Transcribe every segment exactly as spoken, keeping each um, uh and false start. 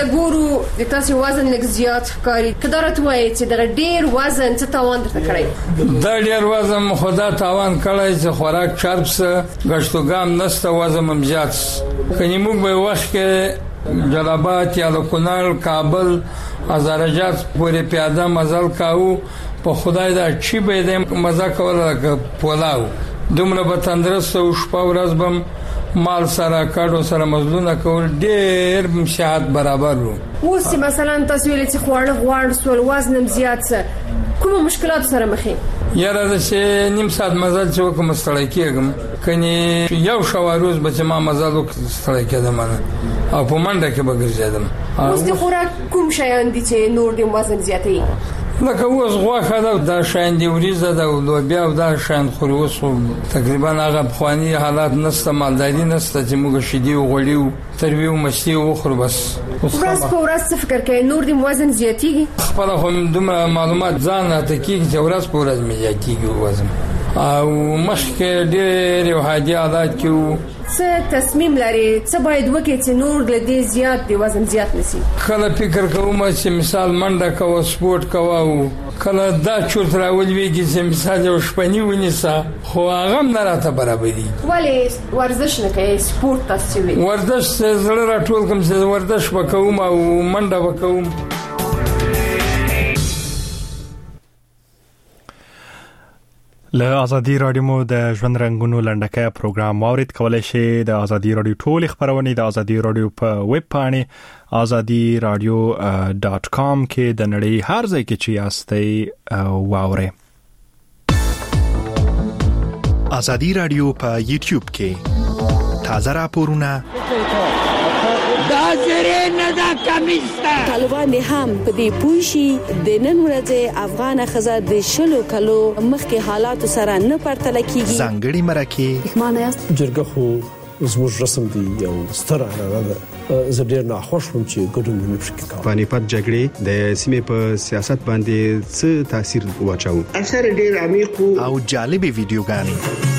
ګورو د تاسو وزن لږ زیات ښکاري، که دا راته وایي چې دغه ډېر وزن څه تاوان درته کړی؟ دا ډېر وزن مو خو دا تاوان کړی چې خوراک چرب څه، ګشتوګام نسته، وزن هم زیات څه. کنی موږ به وخت کې جلابات یا د کونړ، کابل، هزارجات پورې پیاده مزل کاوه. په خدای دا چی به دې مزه کوله لکه پولاو. دومره به تندرست او شپه ورځ بم مال سره کاډو سره مزلونه کول، ډېر صحت برابر وو. اوس مثلا تاسو ویل چې خواړه غواړ سول، وزن زیات څه، کوم مشکلات سره مخې؟ یاره د چې نیم ساعت مزل چې وکم ستړی کېږم، کني یو شواروز به چې ما مزل وک ستړی کېدم او په منډه کې به ګرځېدم. اوس د خوراک کوم شیان دي چې نور د وزن زیاتوي؟ لکه اوس غوښه ده، دا شیان دی وریځه ده او لوبیا او دا شیان خوري. اوس تقریبا هغه پخواني حالات نسته، مالداري نسته چې موږ شیدې او غوړي او تروي او مستي وخورو. بس ورځ په ورځ څه فکر کوي نور د وزن زیاتېږي؟ خپل خو دومره معلومات ځان راته کېږي چې ورځ په ورځ مې زیاتېږي وزن، او مخکې ډېر یو عادي عادات کې وو. څه تصمیم لري څه باید وکړي چې نور له دې زیات دی وزن زیات نشي؟ کله فکر کوم چې مثال منډه کوه، سپورت کوه، او کله دا چورت راولويږي چې مثال یو شپنی ونیسه، خو هغه نه راته برابري. ولې ورزش نه کوي؟ سپورت تاسو وی ورزش زړه راټول کوم چې ورزش وکوم او منډه وکوم. له ازادي رادیو مو د ژوند رنگونو لنډکه پروګرام واورید. کولای شئ د ازادي رادیو ټول خبرونه د ازادي رادیو په ویب پاڼه azadi radio dot com کې د نړۍ هر ځای کې چې یاستئ واورئ. ازادي رادیو په یوټیوب کې تازه راپورونه دا زری نه دا کمیسته. طالبان هم په دې پوښي د نن ورځې افغان خزه د شلو کلو مخکې حالات سره نه پرتله کیږي. ځانګړي مرکه معنی جرګه خو زموږ رسم دی یو ستر اړه ده. زه ډېر ناخوښ وم چې ګډون نه پکې کوم. پانیپت جګړې د سیمې په سیاست باندې څه تاثیر واچاو؟ اثر ډېر عمیق او جالبې ویډیوګانې.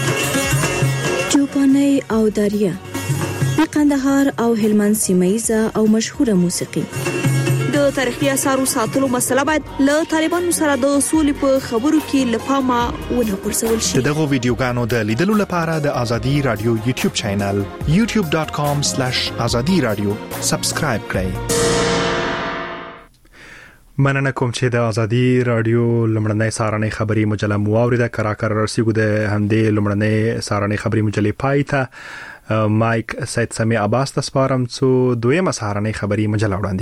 چوپاني او دریا د قندهار او هلمند سیمایزه او مشهوره موسیقي. د تاریخي اثارو ساتلو مسله باید له طالبانو سره د اصول په خبرو کې لپاره ونه پرسول شي. دغه ویډیوګانو د لیدلو لپاره د ازادي رادیو یوټیوب چینل youtube dot com slash azadi radio سبسکرایب کړئ. مننه کوم چې د ازادي رادیو لمړنۍ سارنۍ خبري مجله مو اوریده. کراکر رسیدو د همدې لمړنۍ سارنۍ خبري مجلې پای ته مایک سید سمی عباس تاسو پرم څو دویمه سارنۍ خبري مجله وړاندې